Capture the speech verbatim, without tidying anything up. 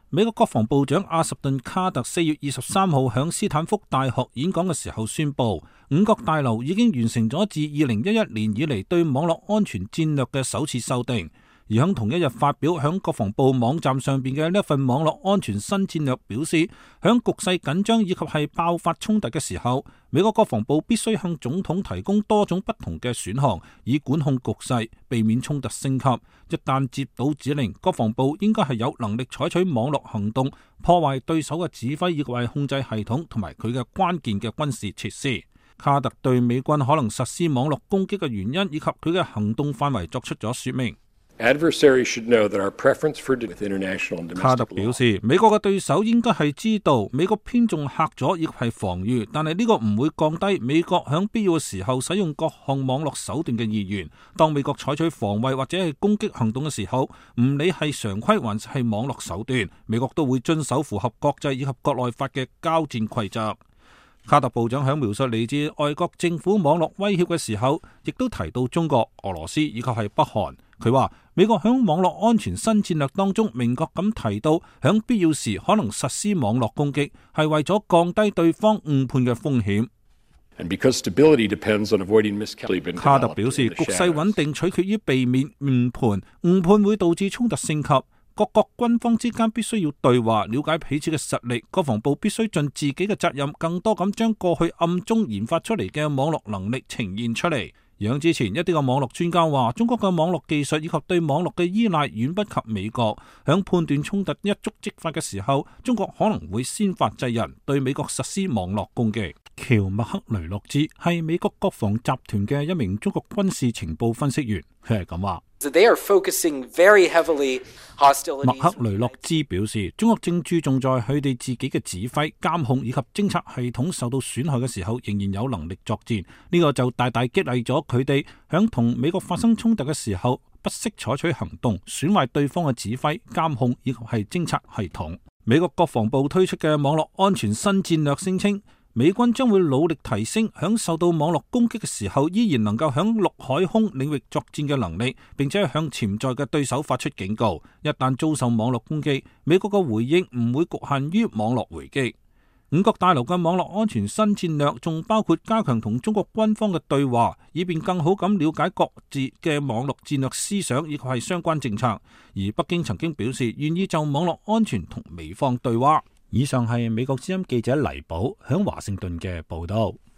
美國國防部長阿什頓卡特四月二十三號響斯坦福大學演講嘅時候宣布，五角大樓已經完成咗自二零一一年以嚟對網絡安全戰略嘅首次修訂。而響同一日發表響國防部網站上邊嘅呢一份網絡安全新戰略表示，響局勢緊張以及係爆發衝突嘅時候，美國國防部必須向總統提供多種不同嘅選項，以管控局勢，避免衝突升級。一旦接到指令，國防部應該係有能力採取網絡行動，破壞對手嘅指揮以及係控制系統同埋佢嘅關鍵嘅軍事設施。卡特對美軍可能實施網絡攻擊嘅原因以及佢嘅行動範圍作出咗說明。卡特表示，美國嘅對手應該係知道美國偏重嚇阻亦係防禦，但係呢個唔會降低美國響必要嘅時候使用各項網絡手段嘅意願。當美國採取防衛或者係攻擊行動嘅時候，唔理係常規還是係網絡手段，美國都會遵守符合國際以及國內法嘅交戰規則。卡特部長喺描述嚟自外國政府網絡威脅嘅時候，亦都提到中國、俄羅斯以及係北韓。佢話美國喺網絡安全新戰略當中明確咁提到，喺必要時可能實施網絡攻擊，係為咗降低對方誤判嘅風險。卡特表示，局勢穩定取決於避免誤判，誤判會導致衝突升級。各國軍方之間必須要對話，了解彼此嘅實力。國防部必須盡自己嘅責任，更多咁將過去暗中研發出嚟嘅網絡能力呈現出嚟。而之前一啲嘅網絡專家話，中國嘅網絡技術以及對網絡嘅依賴遠不及美國。響判斷衝突一觸即發嘅時候，中國可能會先發制人，對美國實施網絡攻擊。喬麥克雷諾茲係美國國防集團嘅一名中國軍事情報分析員，佢係咁話。麥克雷諾茲表示，中國正注重在佢哋自己嘅指揮、監控以及偵察系統受到損害嘅時候，仍然有能力作戰。呢個就大大激勵咗佢哋響同美國發生衝突嘅時候，不惜採取行動，損壞對方嘅指揮、監控以及係偵察系統。美國國防部推出嘅網絡安全新戰略聲稱，美軍將會努力提升響受到網絡攻擊嘅時候，依然能夠響陸海空領域作戰嘅能力，並且向潛在嘅對手發出警告。一旦遭受網絡攻擊，美國嘅回應唔會局限於網絡回擊。五角大樓嘅網絡安全新戰略仲包括加強同中國軍方嘅對話，以便更好咁了解各自嘅網絡戰略思想以及係相關政策。而北京曾經表示願意就網絡安全同美方對話。以上係美國之音記者黎寶響華盛頓嘅報道。